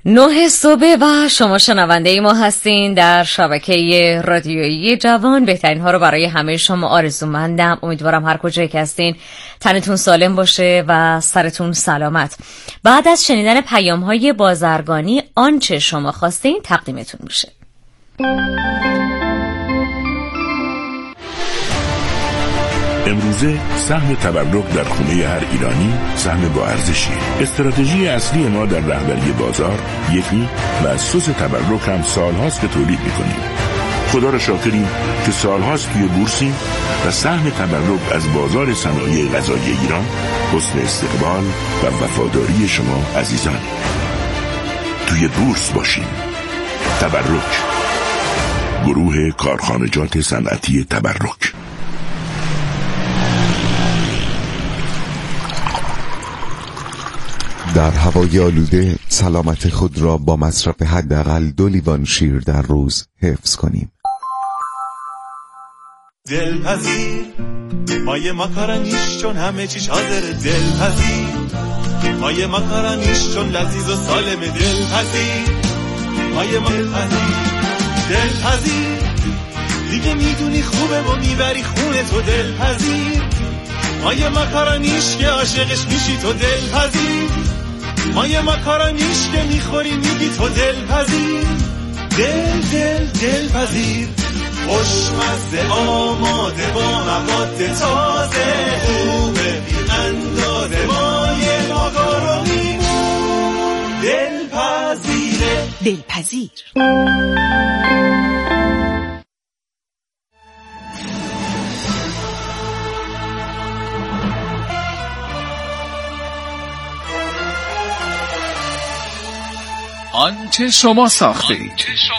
9 صبح و شما شنونده ما هستین در شبکه رادیویی جوان. بهترین ها رو برای همه شما آرزومندم. امیدوارم هر کجایی که هستین تنتون سالم باشه و سرتون سلامت. بعد از شنیدن پیام های بازرگانی آنچه شما خواستین تقدیمتون میشه. امروزه سهم تبرک در خونه هر ایرانی سهم با ارزشی. استراتژی اصلی ما در رهبری بازار یکی و سس تبرک هم سالهاست که تولید میکنیم. خدا را شاکریم که سالهاست توی بورسیم و سهم تبرک از بازار صنایع غذایی ایران حسن استقبال و وفاداری شما عزیزان. توی بورس باشیم. تبرک، گروه کارخانجات صنعتی تبرک. در هوای آلوده سلامت خود را با مصرف حداقل 2 لیوان شیر در روز حفظ کنیم. دلپذیر مایه ماکارانیش چون همه چیش حاضر. دلپذیر مایه ماکارانیش چون لذیذ و سالم. دلپذیر مایه دلپذیر. دلپذیر دیگه میدونی خوبه و میبری خونه تو. دلپذیر مایه ماکارانیش که عاشقش میشی تو. دلپذیر مایه ماکارانیش که میخوری میگی تو. دلپذیر دلپذیر خوشمزه آماده با مواد تازه خوبه بی اندازه مایه ماکارونیمون دلپذیره. دلپذیر آنچه شما ساخته اید.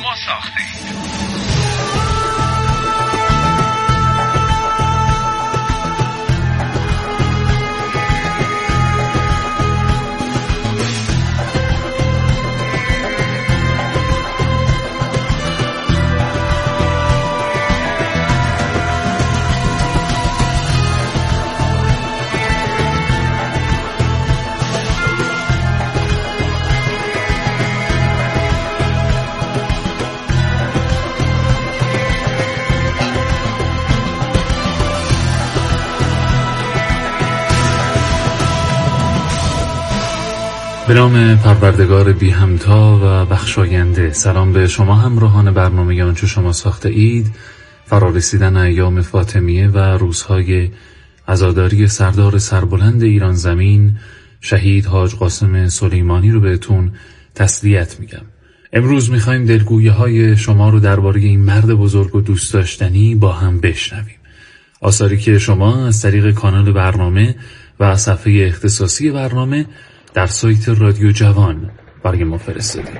به نام پروردگار بی همتا و بخشاینده. سلام به شما همراهان برنامه آنچه شما ساخته اید. فرارسیدن ایام فاطمیه و روزهای عزاداری سردار سربلند ایران زمین شهید حاج قاسم سلیمانی رو بهتون تسلیت میگم. امروز میخوایم دلگویی های شما رو درباره این مرد بزرگ و دوست داشتنی با هم بشنویم. آثاری که شما از طریق کانال برنامه و صفحه اختصاصی برنامه در سایت رادیو جوان برای ما فرستادید.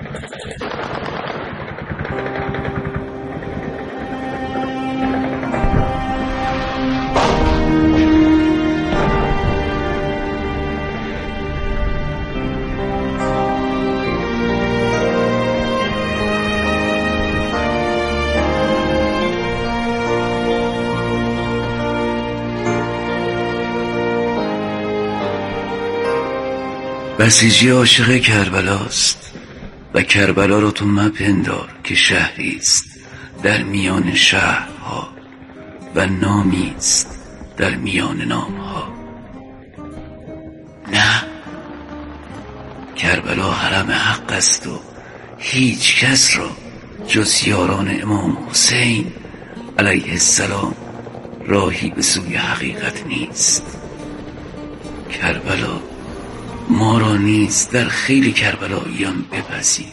بسیجی عاشق کربلاست و کربلا را تو مپندار که شهریست در میان شهرها و نامیست در میان نامها. نه، کربلا حرم حق است و هیچ کس را جز یاران امام حسین علیه السلام راهی به سوی حقیقت نیست. کربلا ما را نیز در خیل کربلاییان بپذیر.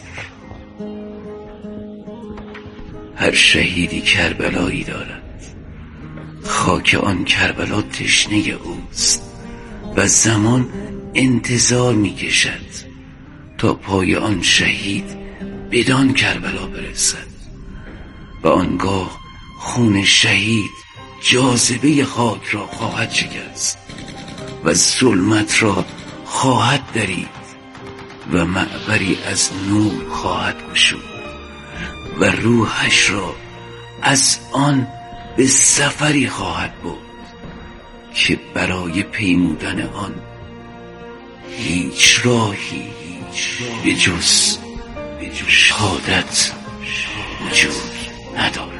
هر شهیدی کربلایی دارد. خاک آن کربلا تشنه اوست و زمان انتظار می کشد تا پای آن شهید بدان کربلا برسد و آنگاه خون شهید جاذبه خاک را خواهد شکست و ظلمت را خواهد درید و معبری از نور خواهد گشود و روحش را از آن به سفری خواهد برد که برای پیمودن آن هیچ راهی به جز شهادت وجود ندارد.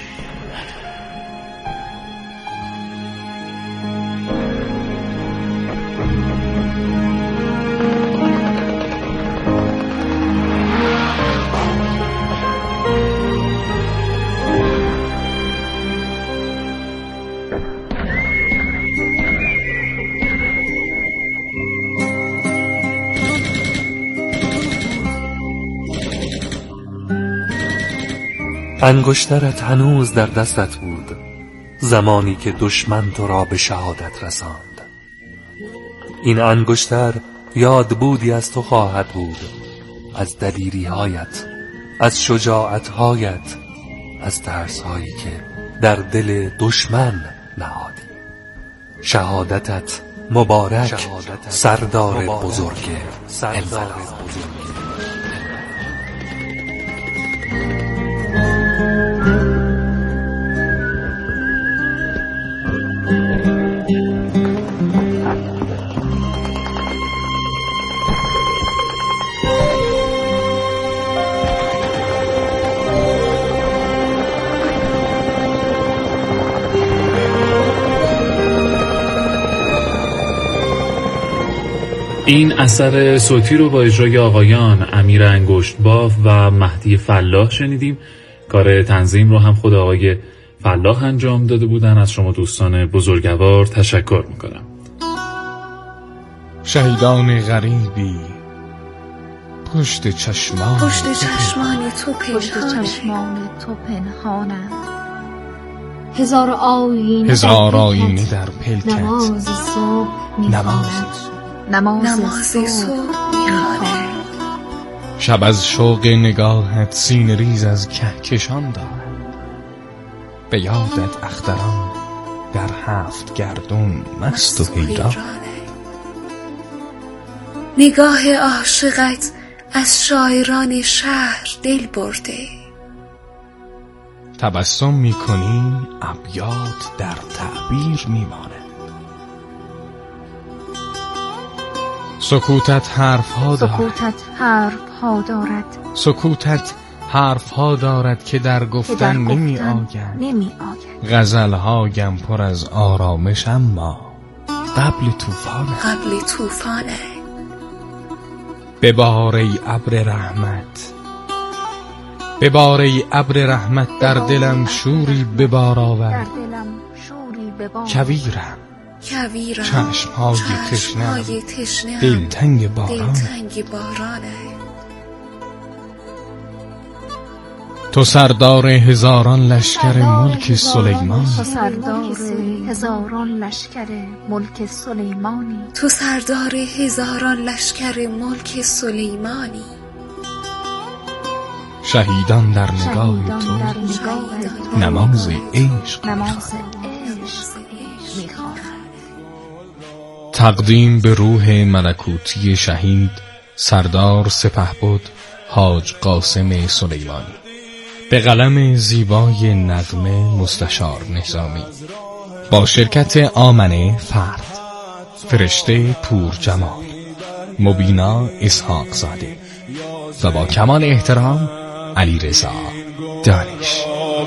انگشترت هنوز در دستت بود زمانی که دشمن تو را به شهادت رساند. این انگشتر یاد بودی از تو خواهد بود، از دلیری هایت، از شجاعت هایت، از ترس هایی که در دل دشمن نهادی. شهادتت مبارک، سردار بزرگ انقلاب. این اثر صوتی رو با اجرای آقایان امیر انگشت‌باف و مهدی فلاح شنیدیم. کار تنظیم رو هم خود آقای فلاح انجام داده بودن. از شما دوستان بزرگوار تشکر میکنم. شهیدان غریبی پشت چشمان تو پنهانند. هزار آینه در پلکت، نماز صبح میخوانند. شب از شوق نگاهت سینه ریز از کهکشان دارد. به یادت اختران در 7 گردون مست و حیران. نگاه عاشقت از شاعران شهر دل برده. تبسم میکنی ابیات در تعبیر میمانه. سکوتت حرفها دارد که در گفتن نمی آگند. غزلهایم پر از آرامش اما قبل طوفانه. ببار ای ابر رحمت در دلم شوری ببار آور. کویرم چشمهای تشنه دلتنگ بارانه. تو سردار هزاران لشکر ملک سلیمانی. شهیدان در نگاه تو نماز عشق میخوانند. تقدیم به روح ملکوتی شهید سردار سپهبد حاج قاسم سلیمانی. به قلم زیبای نغمه مستشار نظامی. با شرکت آمنه فرد، فرشته پور جمال، مبینا اسحاق زاده و با کمال احترام علیرضا دانش.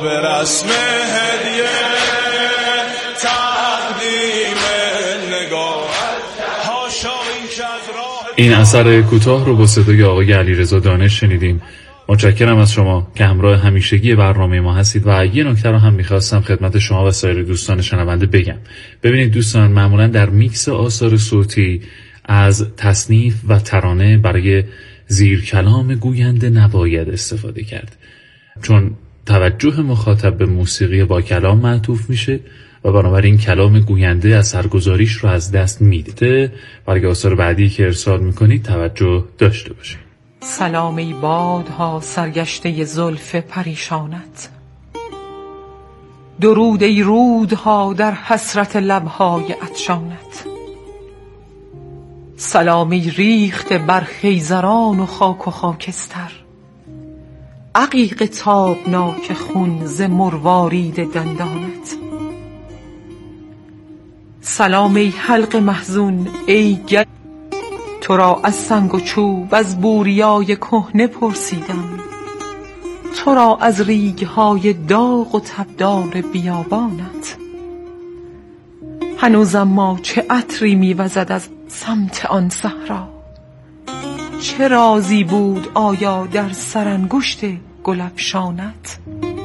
این اثر کوتاه رو با صدای آقای علیرضا دانش شنیدیم. متشکرم از شما که همراه همیشگی برنامه ما هستید. و یه نکته رو هم میخواستم خدمت شما و سایر دوستان شنونده بگم. ببینید دوستان، معمولا در میکس آثار صوتی از تصنیف و ترانه برای زیر کلام گوینده نباید استفاده کرد، چون توجه مخاطب به موسیقی با کلام معطوف میشه و بنابراین کلام گوینده اثرگذاریش رو از دست میده. برای آثار بعدی که ارسال میکنید توجه داشته باشید. سلام ای بادها سرگشته زلف پریشانت، درود ای رودها در حسرت لبهای عطشانت. سلام ای ریخته بر خیزران و خاک و خاکستر، عقیق تابناک خون ز مروارید دندانت. سلام ای حلق محزون ای تو را از سنگ و چوب از بوریای کهنه پرسیدم، تو را از ریگ‌های داغ و تبدار بیابانت. هنوزم ما چه عطری می‌وزد از سمت آن صحرا، چه رازی بود آیا در سرانگشت گلفشانت.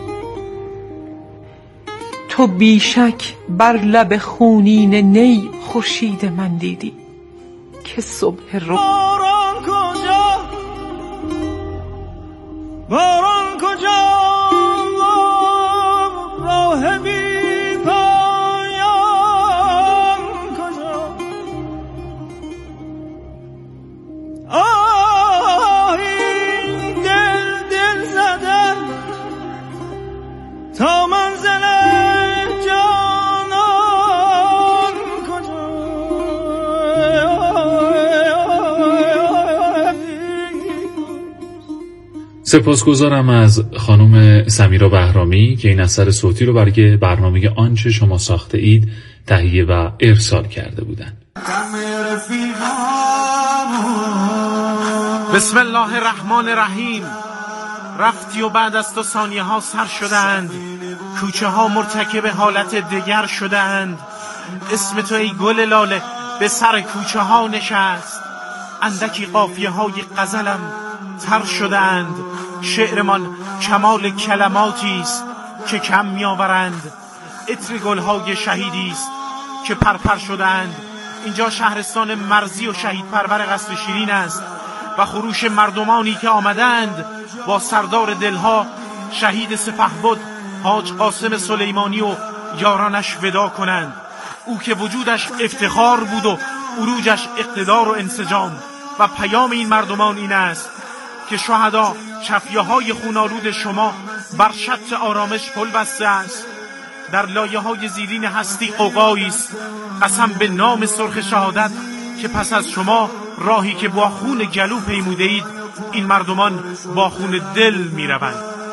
تو بیشک بر لب خونین نی خورشید من دیدی که صبح رو باران کجا، باران کجا، راه بی پایان کجا. این دل زدن تا منزل جانان کجا. سپاسگزارم از خانم سمیرا بهرامی که این اثر صوتی رو برای برنامه آنچه شما ساخته اید تهیه و ارسال کرده بودند. بسم الله الرحمن الرحیم. رفتی و بعد از تو ثانیه ها سر شدند، کوچه ها مرتکب حالت دیگر شدند. اسم تو ای گل لاله به سر کوچه ها نشست، اندکی قافیه های غزلم تر شدند. شعرمان کمال کلماتی است که کم میآورند، عطر گلهای شهیدی است که پرپر شدند. اینجا شهرستان مرزی و شهید پرور قصر شیرین است و خروش مردمانی که آمدند با سردار دلها شهید سپهبد حاج قاسم سلیمانی و یارانش ودا کنند. او که وجودش افتخار بود و عروجش اقتدار و انسجام، و پیام این مردمان این است که شهدا شفیه‌های خونالود شما بر شط آرامش پل بسته است. در لایه‌های زیرین هستی قوقایی است. قسم به نام سرخ شهادت که پس از شما راهی که با خون گلو پیموده اید، این مردمان با خون دل می‌روند.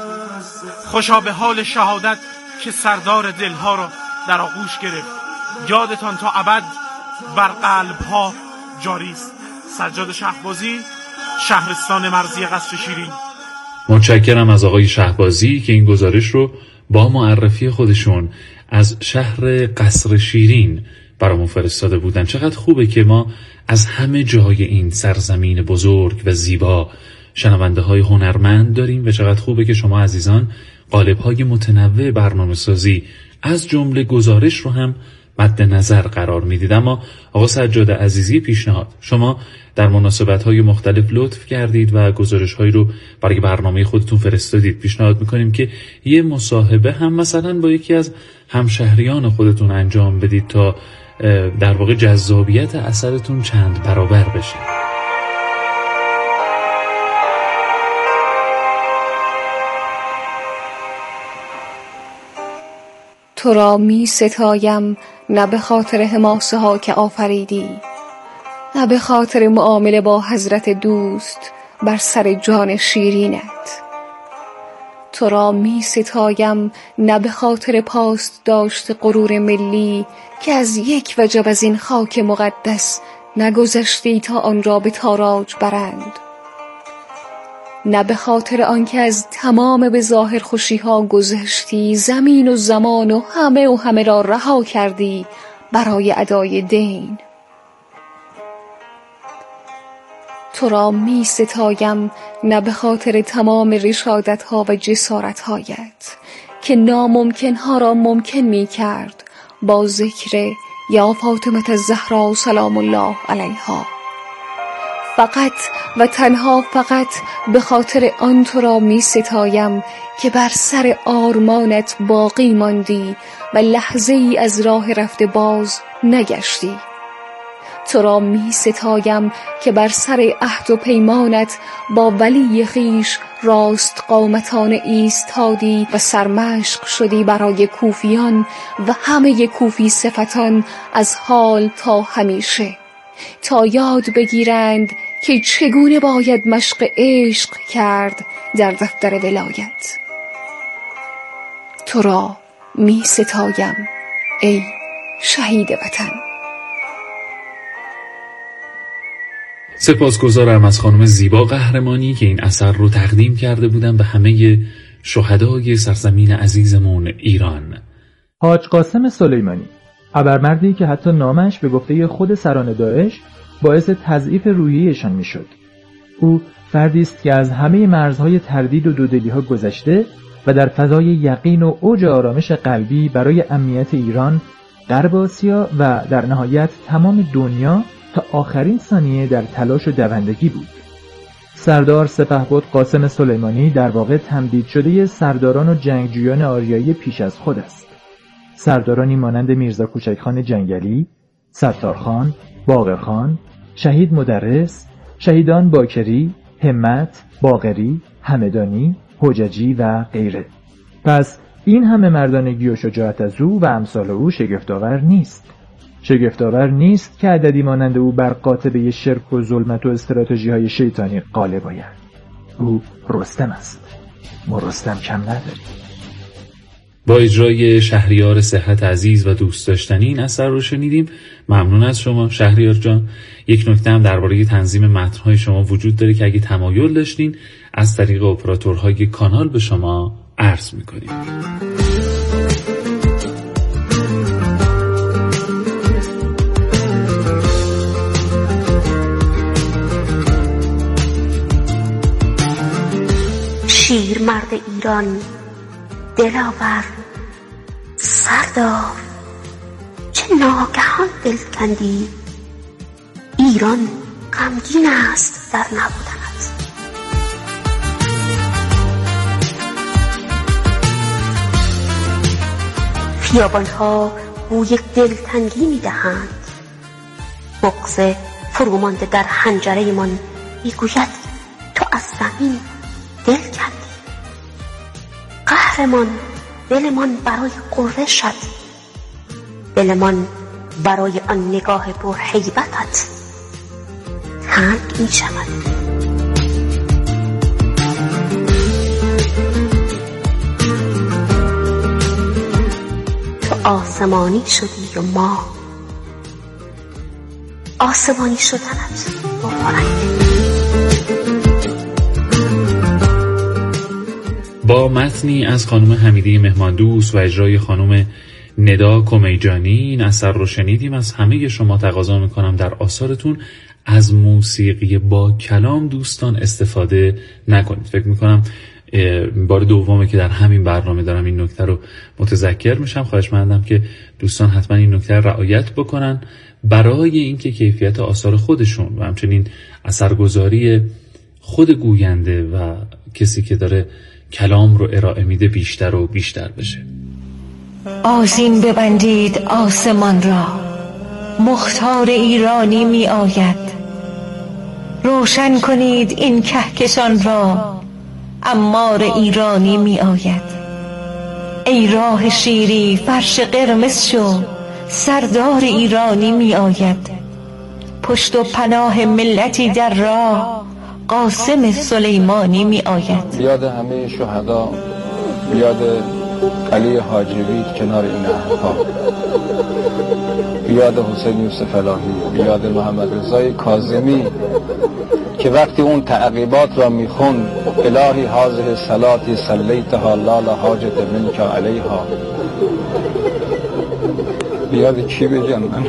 خوشا به حال شهادت که سردار دلها را در آغوش گرفت. یادتان تا ابد بر قلب‌ها جاری است. سجاد شهبازی، شهرستان مرزی قصر شیرین. متشکرم از آقای شهبازی که این گزارش رو با معرفی خودشون از شهر قصر شیرین برامون فرستاده بودن. چقدر خوبه که ما از همه جای این سرزمین بزرگ و زیبا شنونده های هنرمند داریم و چقدر خوبه که شما عزیزان قالب های متنوع برنامه سازی از جمله گزارش رو هم مد نظر قرار میدید. اما آقا سجاد عزیزی پیشنهاد، شما در مناسبت‌های مختلف لطف کردید و گزارش‌هایی رو برای برنامه خودتون فرستادید. پیشنهاد می‌کنیم که یه مصاحبه هم مثلا با یکی از همشهریان خودتون انجام بدید تا در واقع جذابیت اثرتون چند برابر بشه. تو را می ستایم نه به خاطر حماسه ها که آفریدی، نه به خاطر معامله با حضرت دوست بر سر جان شیرینت. تو را می ستایم نه به خاطر پاست داشت غرور ملی که از یک وجب از این خاک مقدس نگذشتی تا آن را به تاراج برند، نه به خاطر آنکه از تمام به ظاهر خوشی ها گذشتی، زمین و زمان و همه را رها کردی برای ادای دین. تو را می ستایم نه به خاطر تمام رشادت ها و جسارت هایت که ناممکن ها را ممکن می کرد با ذکر یا فاطمه الزهرا سلام الله علیها. فقط و تنها فقط به خاطر آن تو را می ستایم که بر سر آرمانت باقی ماندی و لحظه ای از راه رفته باز نگشتی. تو را می ستایم که بر سر عهد و پیمانت با ولی خویش راست قامتانه ایستادی و سرمشق شدی برای کوفیان و همه کوفی صفتان از حال تا همیشه، تا یاد بگیرند که چگونه باید مشق عشق کرد در دفتر ولایت. تو را می ستایم ای شهید وطن. سپاسگزارم از خانم زیبا قهرمانی که این اثر رو تقدیم کرده بودن به همه شهدای سرزمین عزیزمون ایران. حاج قاسم سلیمانی، ابرمردی که حتی نامش به گفته خود سران داعش باعث تضعیف روحیه‌شان میشد. او فردی است که از همه مرزهای تردید و دودلی‌ها گذشته و در فضای یقین و اوج آرامش قلبی برای امنیت ایران، غرب آسیا و در نهایت تمام دنیا تا آخرین ثانیه در تلاش و دوندگی بود. سردار سپهبد قاسم سلیمانی در واقع تمدید شده سرداران و جنگجویان آریایی پیش از خود است. سردارانی مانند میرزا کوچکخان جنگلی، ستارخان، باقرخان، شهید مدرس، شهیدان باکری، همت، باقری، همدانی، حججی و غیره. پس این همه مردانگی و شجاعت از او و امثال او شگفت‌آور نیست. شگفت‌آور نیست که عددی مانند او بر قاطبه شرک و ظلمت و استراتژی‌های شیطانی غالب آید. او رستم است. ما رستم کم نداریم. با اجرای شهریار صحت عزیز و دوست داشتنی این اثر رو شنیدیم. ممنون از شما شهریار جان. یک نکته هم درباره تنظیم متن‌های شما وجود داره که اگه تمایل داشتین از طریق اپراتورهای کانال به شما عرض می‌کنیم. شیر مرد ایران، دلاور، سردار، چه ناگهان دل کندی. ایران غمگین است در نبودنت. خیابان‌ها بوی دلتنگی می‌دهند. بغض فرومانده در حنجره من می‌گوید تو از زمین دل کندی. قهرمان دلمان برای قرشت، دلمان برای آن نگاه پر هیبتت تنگ می شود. تو آسمانی شدی و ما آسمانی شدنت مبارک. با متنی از خانم حمیده مهماندوست و اجرای خانم ندا کمیجانی این اثر رو شنیدیم. از همه شما تقاضا میکنم در آثارتون از موسیقی با کلام دوستان استفاده نکنید. فکر میکنم بار دومه که در همین برنامه دارم این نکته رو متذکر میشم. خواهشمندم که دوستان حتما این نکته رو رعایت بکنن برای اینکه کیفیت آثار خودشون و همچنین اثرگذاری خود گوینده و کسی که داره کلام رو ارائه میده بیشتر و بیشتر بشه. آذین ببندید آسمان را، مختار ایرانی می آید. روشن کنید این کهکشان را، عمار ایرانی می آید. ای راه شیری فرش قرمز شو، سردار ایرانی می آید. پشت و پناه ملتی در راه، قاسم سلیمانی می آید. بیاد همه شهدا، بیاد علی حاجوی کنار این نهرها، بیاد حسین یوسف الهی، بیاد محمد رضای کاظمی که وقتی اون تعقیبات را میخون الهی هذه صلاتی صلیتها لا حاجت منک علیها، بیاد چی بگن من؟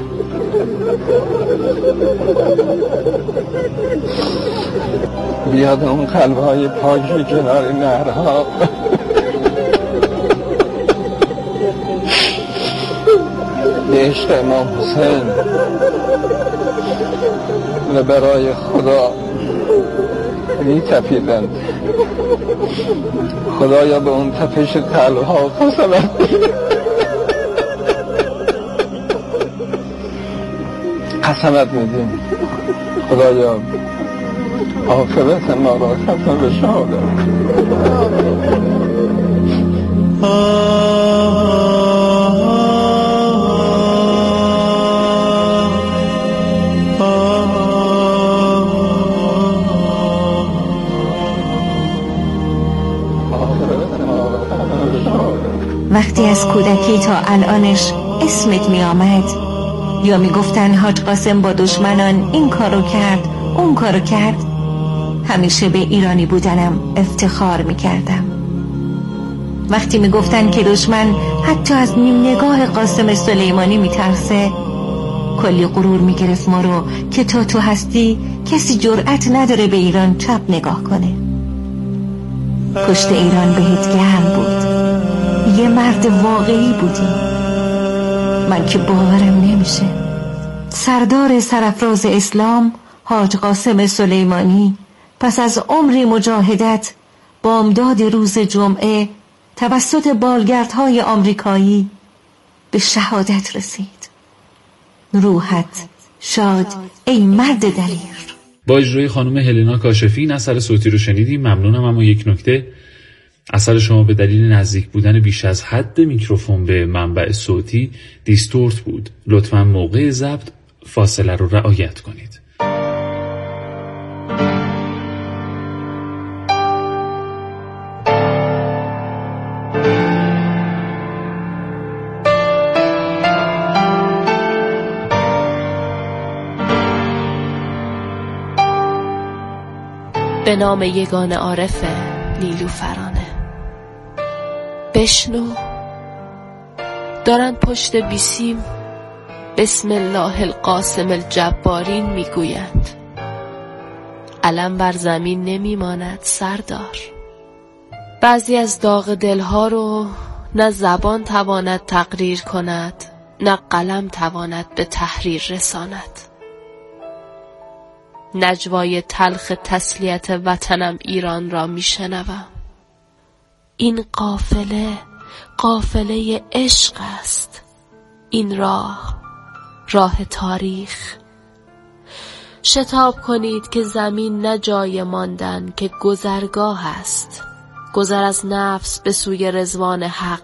بیاد اون قلبهای پاکی کنار نهرها، به عشق امام حسین و برای خدا می تپیدند. خدایا به اون تپش قلبها قسمت میدیم. خدایا عاقبت ما را ختم به شهادت. وقتی از کودکی تا الانش اسمت می آمد یا می گفتن حاج قاسم با دشمنان این کارو کرد اون کارو کرد. همیشه به ایرانی بودنم افتخار میکردم. وقتی میگفتن که دشمن حتی از نیم نگاه قاسم سلیمانی میترسه، کلی غرور میگرفت ما رو که تا تو هستی کسی جرأت نداره به ایران چپ نگاه کنه. پشت ایران بهت گرم بود، یه مرد واقعی بودی. من که باورم نمیشه. سردار سرافراز اسلام حاج قاسم سلیمانی پس از عمری مجاهدت بامداد روز جمعه توسط بالگردهای آمریکایی به شهادت رسید. روحت شاد ای مرد دلیر. با اجرای خانم هلنا کاشفی این اثر صوتی رو شنیدیم. ممنونم. اما یک نکته، اثر شما به دلیل نزدیک بودن بیش از حد میکروفون به منبع صوتی دیستورت بود. لطفاً موقع ضبط فاصله رو رعایت کنید. به نام یگان عارف نیلوفرانه. بشنو، دارن پشت بیسیم بسم الله القاسم الجبارین میگویند. علم بر زمین نمیماند سردار. بعضی از داغ دلها رو نه زبان تواند تقریر کند، نه قلم تواند به تحریر رساند. نجوای تلخ تسلیت وطنم ایران را میشنوم. این قافله عشق است. این راه تاریخ. شتاب کنید که زمین نه جای ماندن که گذرگاه است. گذر از نفس به سوی رضوان حق.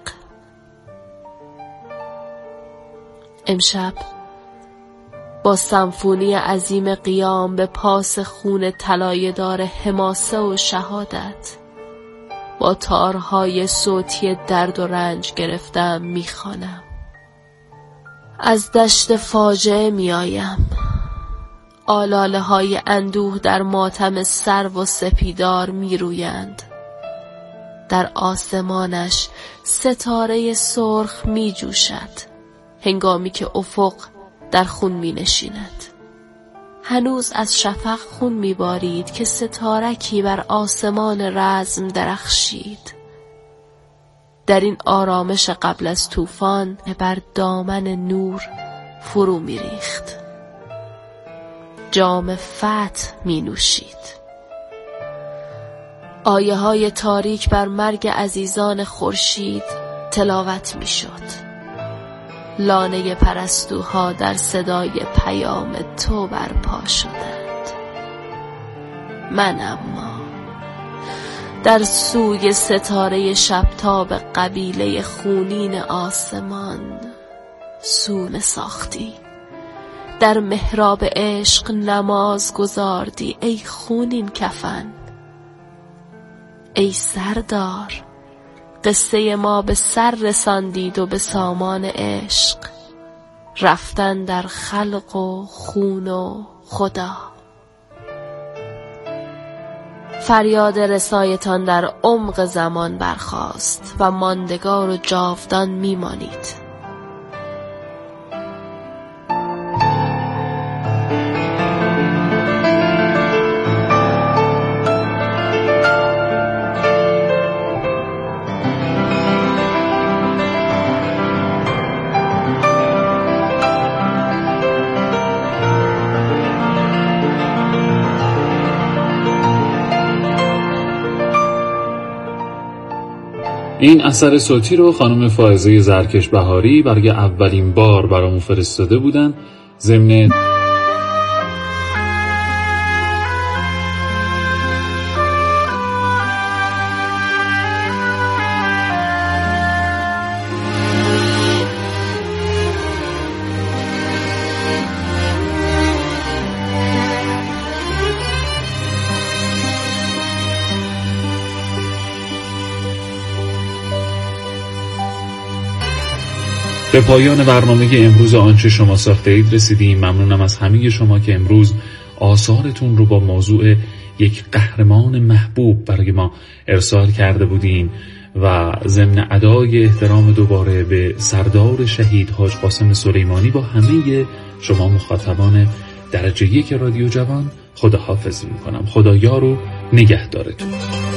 امشب با سمفونی عظیم قیام به پاس خون طلایه‌دار حماسه و شهادت، با تارهای صوتی درد و رنج گرفتم میخوانم. از دشت فاجعه میآیم. آلاله های اندوه در ماتم سرو و سپیدار میرویند. در آسمانش ستاره سرخ میجوشد هنگامی که افق در خون می نشیند. هنوز از شفق خون می بارید که ستارکی بر آسمان رزم درخشید. در این آرامش قبل از طوفان بر دامن نور فرو می ریخت. جام فتح می نوشید. آیه های تاریک بر مرگ عزیزان خورشید تلاوت می شد. لانه پرستوها در صدای پیام تو برپا شدند. من اما در سوی ستاره شبتاب قبیله خونین آسمان سونه ساختی. در محراب عشق نماز گزاردی ای خونین کفن. ای سردار، قصه ما به سر رساندید و به سامان عشق رفتن در خلق و خون و خدا. فریاد رسایتان در عمق زمان برخاست و ماندگار و جاودان میمانید. این اثر صوتی رو خانم فائزه زرکش بهاری برای اولین بار برامون فرستاده بودن. ضمن به پایان برنامه امروز آنچه شما ساخته اید رسیدیم. ممنونم از همه شما که امروز آثارتون رو با موضوع یک قهرمان محبوب برای ما ارسال کرده بودین و ضمن ادای احترام دوباره به سردار شهید حاج قاسم سلیمانی با همه شما مخاطبان درجه 1 رادیو جوان خداحافظی میکنم. خدا یار و نگهدارتون.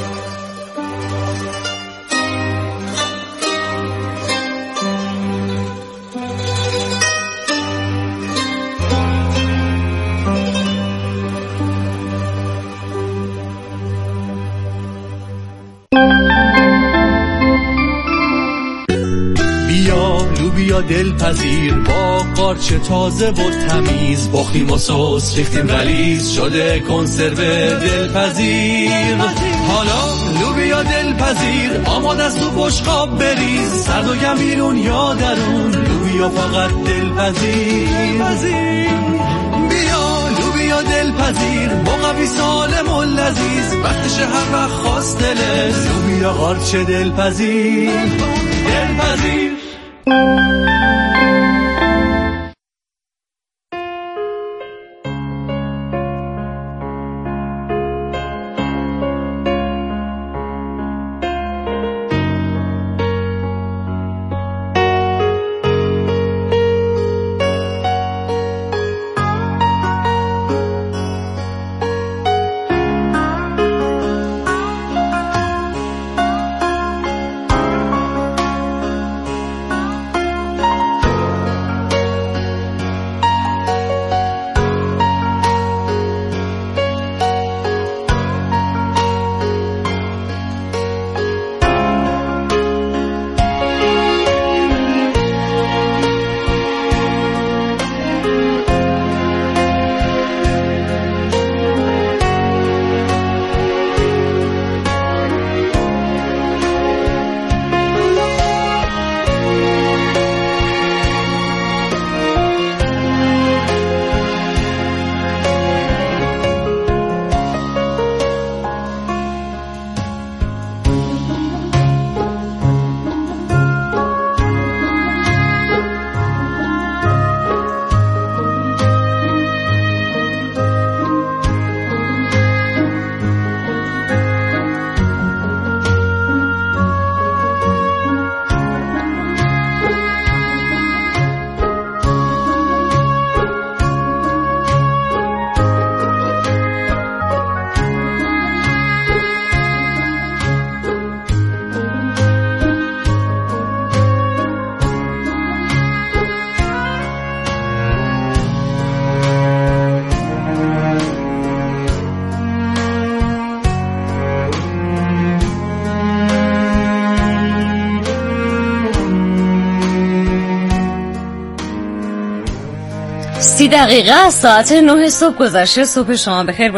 لوبیا دلپذیر با قارچ تازه و تمیز، باختیم و سس ریختیم غلیظ شده کنسرو دلپذیر. حالا لوبیا دلپذیر آماده است تو بشقاب بریز، سرد و گمیرون یا درون لوبیا فقط دلپذیر. بیا لوبیا دلپذیر مقوی سالم و لذیذ، وقتش هر وقت خواست دلت لوبیا قارچ دلپذیر. دقیقه از ساعت 9 صبح گذشته. صبح شما بخیر.